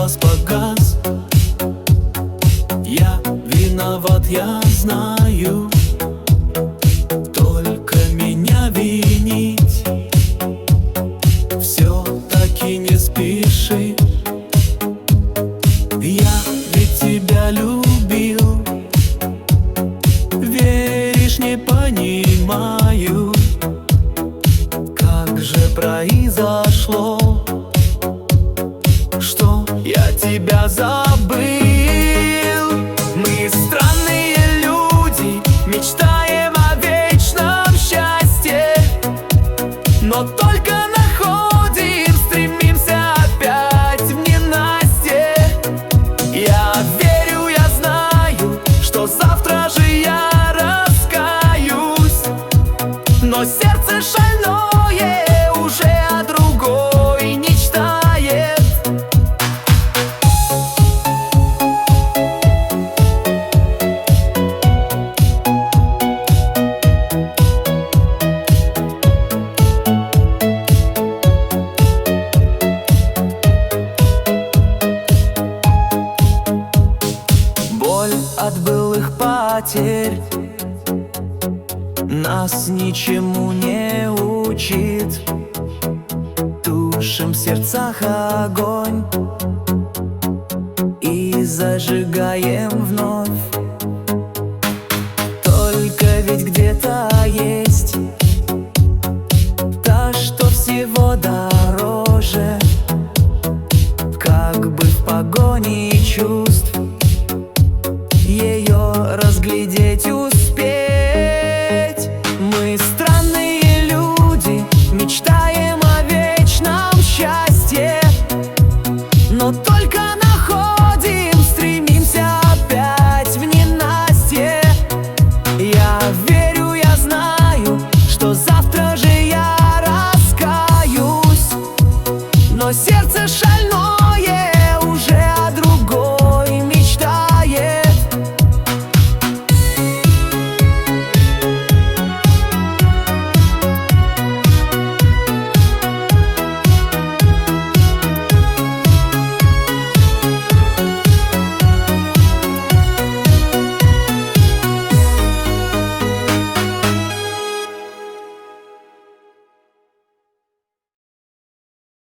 погас. Я виноват, я знаю, только меня винить. Все-таки не спеши, я ведь тебя любил. Веришь, не понимаю, как же произошло, что я тебя забыл. Мы странные люди, мечтаем о вечном счастье, но только находим, стремимся опять в ненастье. Я верю, я знаю, что завтра же я раскаюсь, но сердце шальное уже о другой мечтает. Боль от былых потерь нас ничему не учит. Тушим в сердцах огонь и зажигаем вновь. Только ведь где-то есть